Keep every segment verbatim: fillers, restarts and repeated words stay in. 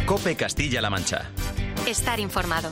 COPE Castilla-La Mancha. Estar informado.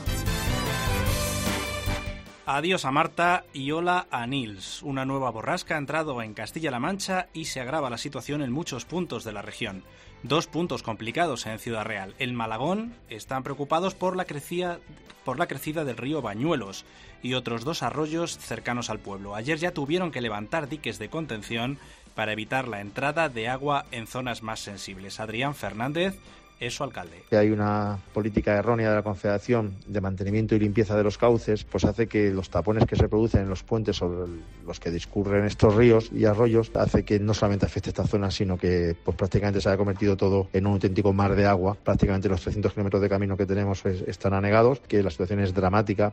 Adiós a Marta y hola a Nils. Una nueva borrasca ha entrado en Castilla-La Mancha y se agrava la situación en muchos puntos de la región. Dos puntos complicados en Ciudad Real. En Malagón están preocupados por la crecida, por la crecida del río Bañuelos y otros dos arroyos cercanos al pueblo. Ayer ya tuvieron que levantar diques de contención para evitar la entrada de agua en zonas más sensibles. Adrián Fernández es su alcalde. Hay una política errónea de la Confederación de mantenimiento y limpieza de los cauces, pues hace que los tapones que se producen en los puentes sobre los que discurren estos ríos y arroyos, hace que no solamente afecte esta zona, sino que pues prácticamente se haya convertido todo en un auténtico mar de agua. Prácticamente los trescientos kilómetros de camino que tenemos pues, están anegados, que la situación es dramática.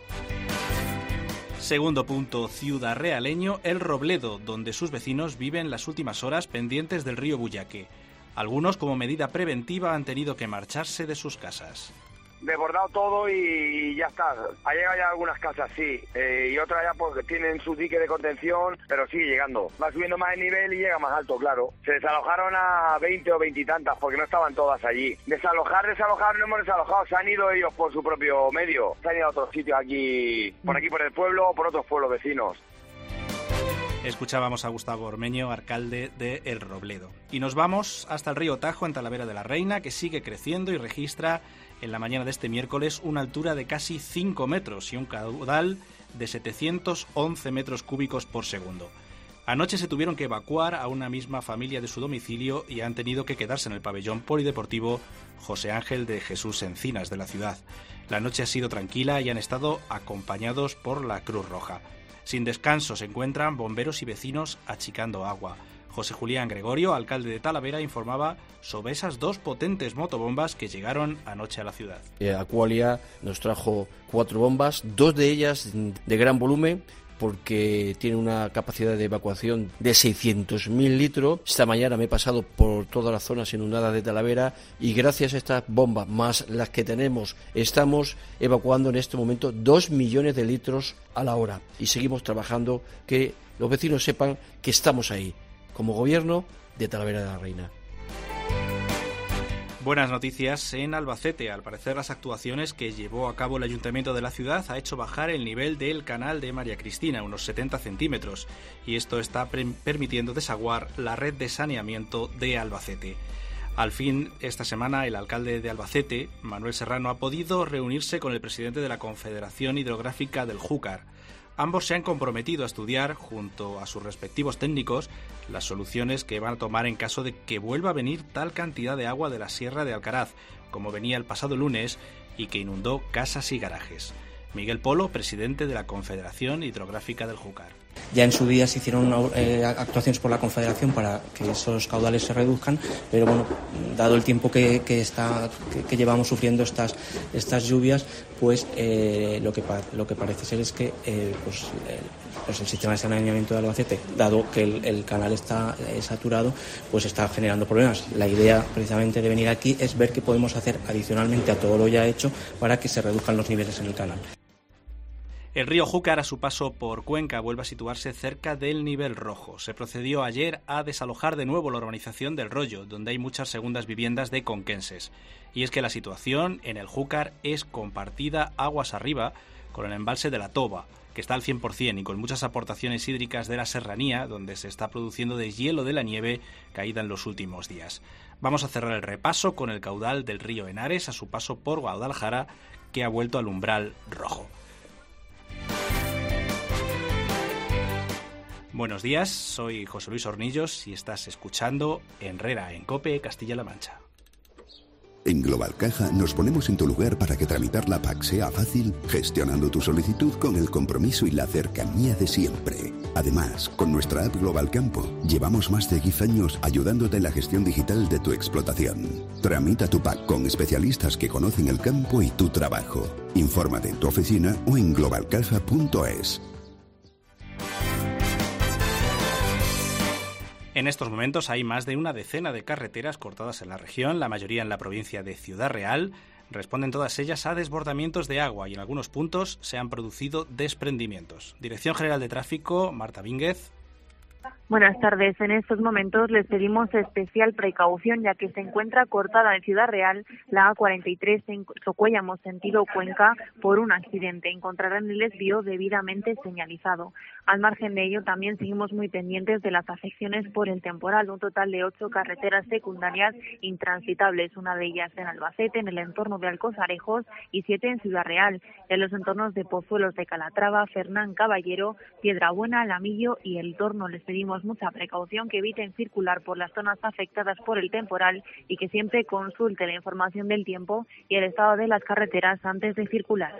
Segundo punto, ciudad realeño, El Robledo, donde sus vecinos viven las últimas horas pendientes del río Buyaque. Algunos, como medida preventiva, han tenido que marcharse de sus casas. Desbordado todo y ya está. Ha llegado ya algunas casas, sí, eh, y otras ya pues tienen su dique de contención, pero sigue llegando. Va subiendo más el nivel y llega más alto, claro. Se desalojaron a veinte o veinte y tantas porque no estaban todas allí. Desalojar, desalojar, no hemos desalojado, se han ido ellos por su propio medio. Se han ido a otros sitios aquí, por aquí por el pueblo o por otros pueblos vecinos. Escuchábamos a Gustavo Ormeño, alcalde de El Robledo. Y nos vamos hasta el río Tajo, en Talavera de la Reina, que sigue creciendo y registra en la mañana de este miércoles una altura de casi cinco metros y un caudal de setecientos once metros cúbicos por segundo. Anoche se tuvieron que evacuar a una misma familia de su domicilio y han tenido que quedarse en el pabellón polideportivo José Ángel de Jesús Encinas de la ciudad. La noche ha sido tranquila y han estado acompañados por la Cruz Roja. Sin descanso se encuentran bomberos y vecinos achicando agua. José Julián Gregorio, alcalde de Talavera, informaba sobre esas dos potentes motobombas que llegaron anoche a la ciudad. Eh, Aqualia nos trajo cuatro bombas, dos de ellas de gran volumen, porque tiene una capacidad de evacuación de seiscientos mil litros. Esta mañana me he pasado por todas las zonas inundadas de Talavera y gracias a estas bombas, más las que tenemos, estamos evacuando en este momento dos millones de litros a la hora. Y seguimos trabajando, que los vecinos sepan que estamos ahí, como gobierno de Talavera de la Reina. Buenas noticias en Albacete. Al parecer, las actuaciones que llevó a cabo el Ayuntamiento de la ciudad ha hecho bajar el nivel del canal de María Cristina, unos setenta centímetros, y esto está pre- permitiendo desaguar la red de saneamiento de Albacete. Al fin, esta semana, el alcalde de Albacete, Manuel Serrano, ha podido reunirse con el presidente de la Confederación Hidrográfica del Júcar. Ambos se han comprometido a estudiar, junto a sus respectivos técnicos, las soluciones que van a tomar en caso de que vuelva a venir tal cantidad de agua de la Sierra de Alcaraz, como venía el pasado lunes y que inundó casas y garajes. Miguel Polo, presidente de la Confederación Hidrográfica del Júcar. Ya en su día se hicieron eh, actuaciones por la Confederación para que esos caudales se reduzcan, pero bueno, dado el tiempo que, que, está, que, que llevamos sufriendo estas, estas lluvias, pues eh, lo, que, lo que parece ser es que eh, pues, eh, pues el sistema de saneamiento de Albacete, dado que el, el canal está eh, saturado, pues está generando problemas. La idea precisamente de venir aquí es ver qué podemos hacer adicionalmente a todo lo ya hecho para que se reduzcan los niveles en el canal. El río Júcar, a su paso por Cuenca, vuelve a situarse cerca del nivel rojo. Se procedió ayer a desalojar de nuevo la urbanización del Rollo, donde hay muchas segundas viviendas de conquenses. Y es que la situación en el Júcar es compartida aguas arriba con el embalse de la Toba, que está al cien por ciento y con muchas aportaciones hídricas de la serranía, donde se está produciendo deshielo de la nieve caída en los últimos días. Vamos a cerrar el repaso con el caudal del río Henares a su paso por Guadalajara, que ha vuelto al umbral rojo. Buenos días, soy José Luis Hornillos y estás escuchando Herrera en COPE Castilla-La Mancha. En Global Caja nos ponemos en tu lugar para que tramitar la P A C sea fácil, gestionando tu solicitud con el compromiso y la cercanía de siempre. Además, con nuestra app Global Campo, llevamos más de diez años ayudándote en la gestión digital de tu explotación. Tramita tu P A C con especialistas que conocen el campo y tu trabajo. Infórmate en tu oficina o en global caja punto es. En estos momentos hay más de una decena de carreteras cortadas en la región, la mayoría en la provincia de Ciudad Real. Responden todas ellas a desbordamientos de agua y en algunos puntos se han producido desprendimientos. Dirección General de Tráfico, Marta Vínguez. Buenas tardes. En estos momentos les pedimos especial precaución ya que se encuentra cortada en Ciudad Real la A cuarenta y tres en Socuéllamos, sentido Cuenca, por un accidente. Encontrarán el desvío debidamente señalizado. Al margen de ello, también seguimos muy pendientes de las afecciones por el temporal. Un total de ocho carreteras secundarias intransitables, una de ellas en Albacete, en el entorno de Alcosarejos, y siete en Ciudad Real, en los entornos de Pozuelos de Calatrava, Fernán Caballero, Piedrabuena, Lamillo y El Torno. Les pedimos mucha precaución, que eviten circular por las zonas afectadas por el temporal y que siempre consulte la información del tiempo y el estado de las carreteras antes de circular.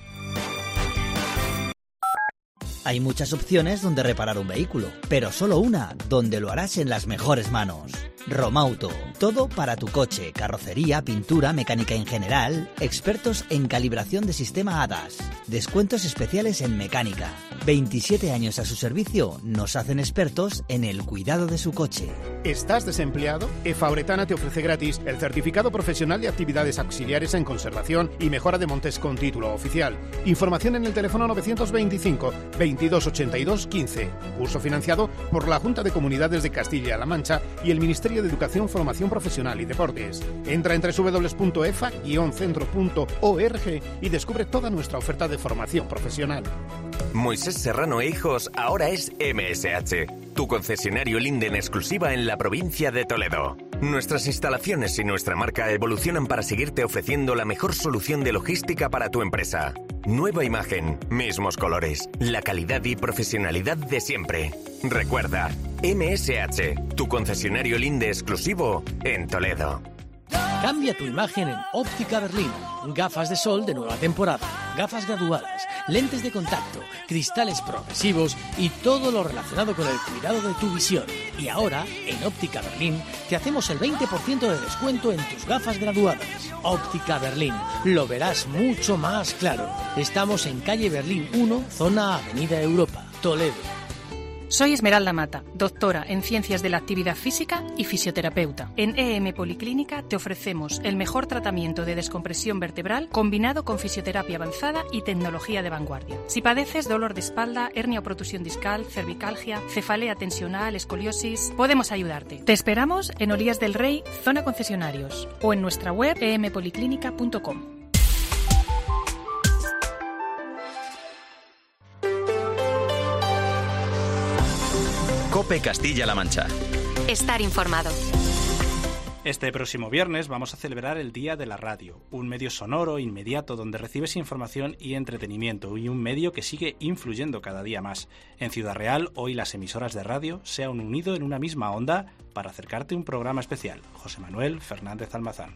Hay muchas opciones donde reparar un vehículo, pero solo una donde lo harás en las mejores manos. Romauto, todo para tu coche, carrocería, pintura, mecánica en general, expertos en calibración de sistema A D A S, descuentos especiales en mecánica. veintisiete años a su servicio nos hacen expertos en el cuidado de su coche. ¿Estás desempleado? Efauretana te ofrece gratis el certificado profesional de actividades auxiliares en conservación y mejora de montes con título oficial. Información en el teléfono novecientos veinticinco, veintidós ochenta y dos, quince. Curso financiado por la Junta de Comunidades de Castilla-La Mancha y el Ministerio de Educación, Formación Profesional y Deportes. Entra en doble u doble u doble u punto e f a guion centro punto org y descubre toda nuestra oferta de formación profesional. Moisés Serrano e Hijos ahora es M S H, tu concesionario Linde en exclusiva en la provincia de Toledo. Nuestras instalaciones y nuestra marca evolucionan para seguirte ofreciendo la mejor solución de logística para tu empresa. Nueva imagen, mismos colores, la calidad y profesionalidad de siempre. Recuerda, M S H, tu concesionario Linde exclusivo en Toledo. Cambia tu imagen en Óptica Berlín. Gafas de sol de nueva temporada, gafas graduadas, lentes de contacto, cristales progresivos y todo lo relacionado con el cuidado de tu visión. Y ahora, en Óptica Berlín, te hacemos el veinte por ciento de descuento en tus gafas graduadas. Óptica Berlín, lo verás mucho más claro. Estamos en calle Berlín uno, zona Avenida Europa, Toledo. Soy Esmeralda Mata, doctora en Ciencias de la Actividad Física y fisioterapeuta. En E M Policlínica te ofrecemos el mejor tratamiento de descompresión vertebral combinado con fisioterapia avanzada y tecnología de vanguardia. Si padeces dolor de espalda, hernia o protusión discal, cervicalgia, cefalea tensional, escoliosis, podemos ayudarte. Te esperamos en Olías del Rey, zona concesionarios, o en nuestra web e m policlínica punto com. COPE Castilla-La Mancha. Estar informado. Este próximo viernes vamos a celebrar el Día de la Radio, un medio sonoro, inmediato, donde recibes información y entretenimiento, y un medio que sigue influyendo cada día más. En Ciudad Real, hoy las emisoras de radio se han unido en una misma onda para acercarte un programa especial. José Manuel Fernández Almazán.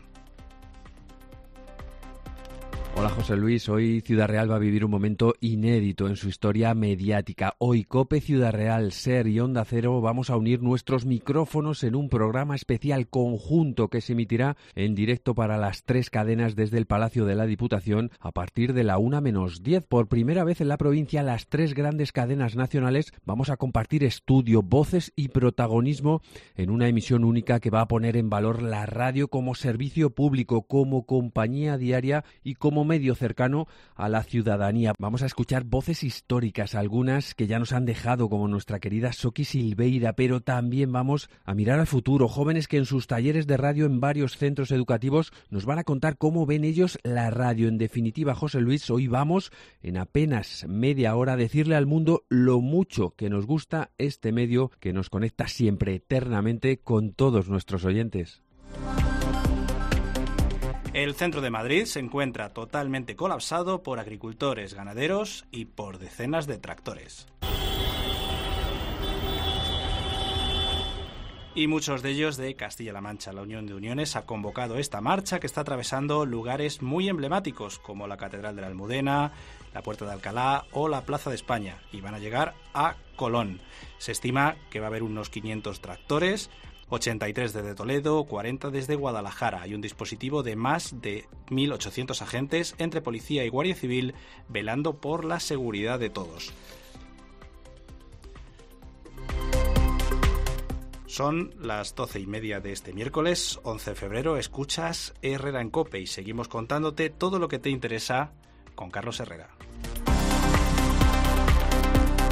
Hola José Luis, hoy Ciudad Real va a vivir un momento inédito en su historia mediática. Hoy COPE Ciudad Real, SER y Onda Cero vamos a unir nuestros micrófonos en un programa especial conjunto que se emitirá en directo para las tres cadenas desde el Palacio de la Diputación a partir de la una menos diez. Por primera vez en la provincia, las tres grandes cadenas nacionales vamos a compartir estudio, voces y protagonismo en una emisión única que va a poner en valor la radio como servicio público, como compañía diaria y como medio cercano a la ciudadanía. Vamos a escuchar voces históricas, algunas que ya nos han dejado, como nuestra querida Soqui Silveira, pero también vamos a mirar al futuro. Jóvenes que en sus talleres de radio en varios centros educativos nos van a contar cómo ven ellos la radio. En definitiva, José Luis, hoy vamos en apenas media hora a decirle al mundo lo mucho que nos gusta este medio que nos conecta siempre, eternamente, con todos nuestros oyentes. El centro de Madrid se encuentra totalmente colapsado por agricultores, ganaderos y por decenas de tractores. Y muchos de ellos de Castilla-La Mancha. La Unión de Uniones ha convocado esta marcha que está atravesando lugares muy emblemáticos como la Catedral de la Almudena, la Puerta de Alcalá o la Plaza de España, y van a llegar a Colón. Se estima que va a haber unos quinientos tractores, ochenta y tres desde Toledo, cuarenta desde Guadalajara. Hay un dispositivo de más de mil ochocientos agentes entre policía y guardia civil velando por la seguridad de todos. Son las doce y media de este miércoles, once de febrero. Escuchas Herrera en COPE y seguimos contándote todo lo que te interesa con Carlos Herrera.